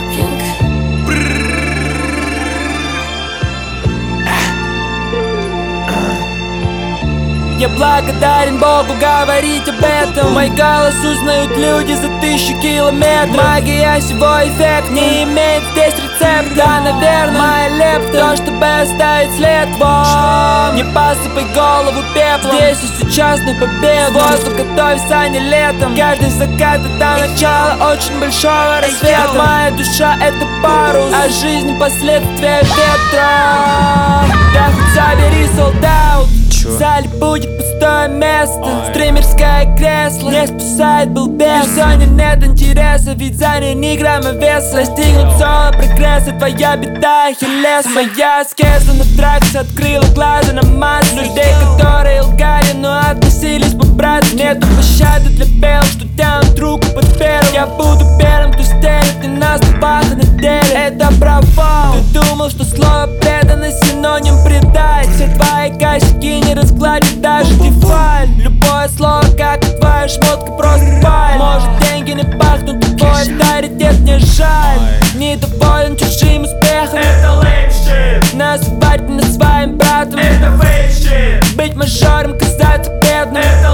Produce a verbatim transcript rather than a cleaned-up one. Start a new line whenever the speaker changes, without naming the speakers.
fucking.
Я благодарен Богу говорить об этом. Мой голос узнают люди за тысячу километров. Магия всего эффект не имеет здесь рецепта. Да, наверное, моя лепта, то, чтобы оставить след. Во, не посыпай голову пеплом. Здесь и сейчас на победу. Воздух, готовься не летом. Каждый закат это начало очень большого рассвета. Моя душа это парус, а жизнь последствия ветра. Да хоть забери солдат. В зале будет пустое место. Ой. Стримерское кресло не спасает был без. В зоне нет интереса, ведь за ней ни грамма веса. Достигнут соло прогресса, твоя беда ахиллес. Моя аскеза на траксе открыла глаза на массу людей, которые лгали, но относились по-братски. Нету пощады для белых, что тянут руку под пером. Я буду первым, кто стелит и на столбах и на деле. Это провал. Ты думал, что слово преданность синоним предать. Все твои косяки не разгладит даже дефаль. Любое слово, как твоя шмотка, просто паль. Может деньги не пахнут, твой авторитет не жаль. Недоволен чужим успехом,
это lame shit.
Называть меня своим братом,
это fake shit.
быть мажором, казаться бедным,
это